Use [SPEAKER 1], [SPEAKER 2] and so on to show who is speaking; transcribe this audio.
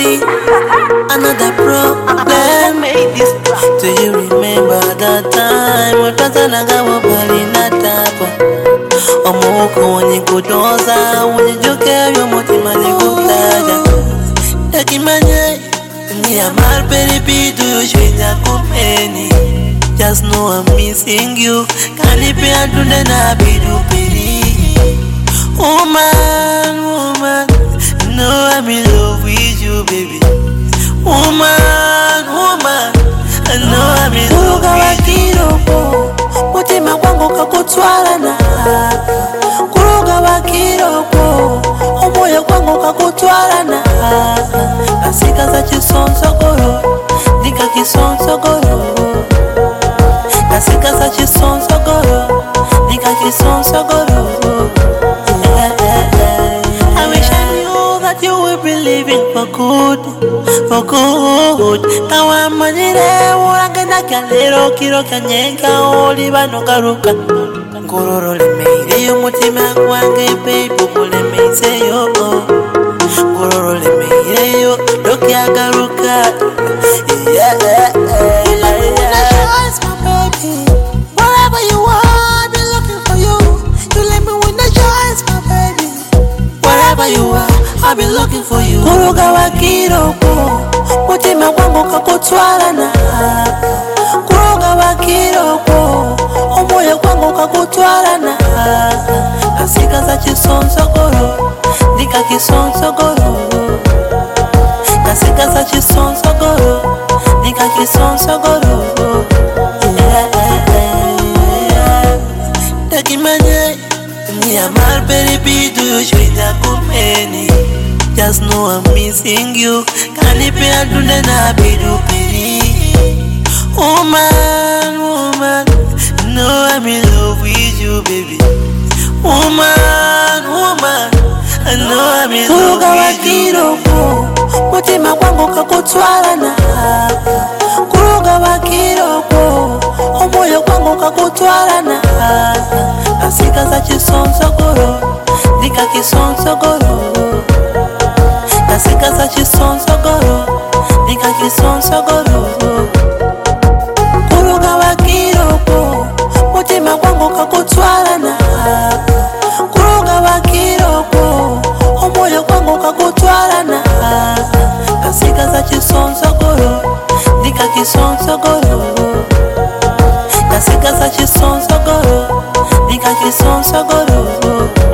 [SPEAKER 1] baby, another problem. Do you remember that time when Tanzania bali na tapa? Omoko wanye kudoza, wanye joke yo mutima ligutaja. Takimanye ni amal baby, do you shwenya kumeni? Just know I'm missing you. Kanipe atunde na bidu pili. Woman, woman, know I'm in love with you, baby. Woman, woman, I know I'm in love with you. Mutima kwangu kakutwala na kuruga wakiroko, omoyo kwangu kakutwala na kasika za chisonsogoro, nika kisonsogoro. Kasika za chisonsogoro, nika kisonsogoro. I wish I knew that you would be living for good, for good. Kawa manire urangenda kalero kiro kanyenga oliva no garuka. Ngororo le meire yo mutima kwange baby kule meise yo. Ngororo le meire yo doki agaruka. Yeah. Wherever you are, I've been looking for you. You let me win the choice, my baby. Wherever you are, I've been looking for you. Kuruga wakiroko, mutima kwangu kakutwala na kuruga wakiroko, omoyo kwangu kakutwala na kasika za chisonsogoro, nika kisonsogoro. Kasika za chisonsogoro, nika kisonsogoro. Takimanye ni amal baby, do you shwenya kumeni? Just know I'm missing you. Kanipe atunde na bidu pili. Woman, woman, know I'm in love with you, baby. Woman, woman, I know I'm in love with you. Mutima kwangu kakutwala na kuruga wakiroko, omoyo kwangu kakutwala na kasika za chisonsogoro, nika kisonsogoro. Kasika za chisonsogoro, nika kisonsogoro. Kuruga wakiroko, mutima kwangu kakutwala na kuruga wakiroko, omoyo kwangu kakutwala na kasika za chisonsogoro, nika kisonsogoro. Kasika za chisonsogoro, nika kisonsogoro.